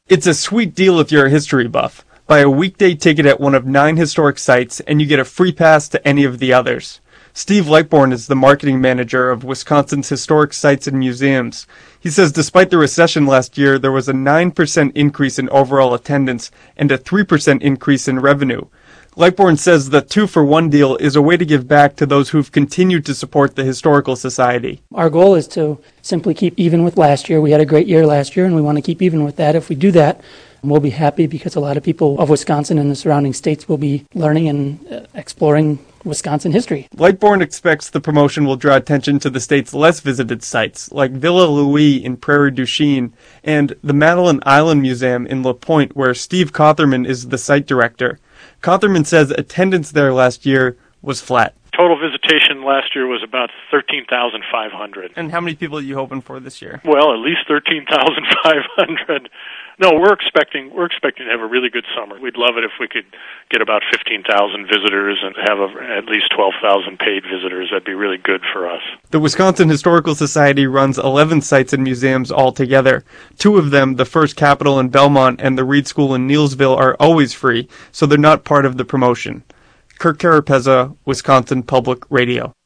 It's a sweet deal if you're a history buff. Buy a weekday ticket at one of 9 historic sites, and you get a free pass to any of the others. Steve Lightbourne is the marketing manager of Wisconsin's historic sites and museums. He says despite the recession last year, there was a 9% increase in overall attendance and a 3% increase in revenue. Lightbourne says the 2-for-1 deal is a way to give back to those who've continued to support the Historical Society. Our goal is to simply keep even with last year. We had a great year last year, and we want to keep even with that. If we do that, we'll be happy because a lot of people of Wisconsin and the surrounding states will be learning and exploring Wisconsin history. Lightbourne expects the promotion will draw attention to the state's less visited sites, like Villa Louis in Prairie du Chien and the Madeline Island Museum in La Pointe, where Steve Cotherman is the site director. Cotherman says attendance there last year was flat. Total visitation last year was about 13,500. And how many people are you hoping for this year? Well, at least 13,500. No, we're expecting to have a really good summer. We'd love it if we could get about 15,000 visitors and have at least 12,000 paid visitors. That'd be really good for us. The Wisconsin Historical Society runs 11 sites and museums altogether. 2 of them, the First Capitol in Belmont and the Reed School in Neillsville, are always free, so they're not part of the promotion. Kirk Carapezza, Wisconsin Public Radio.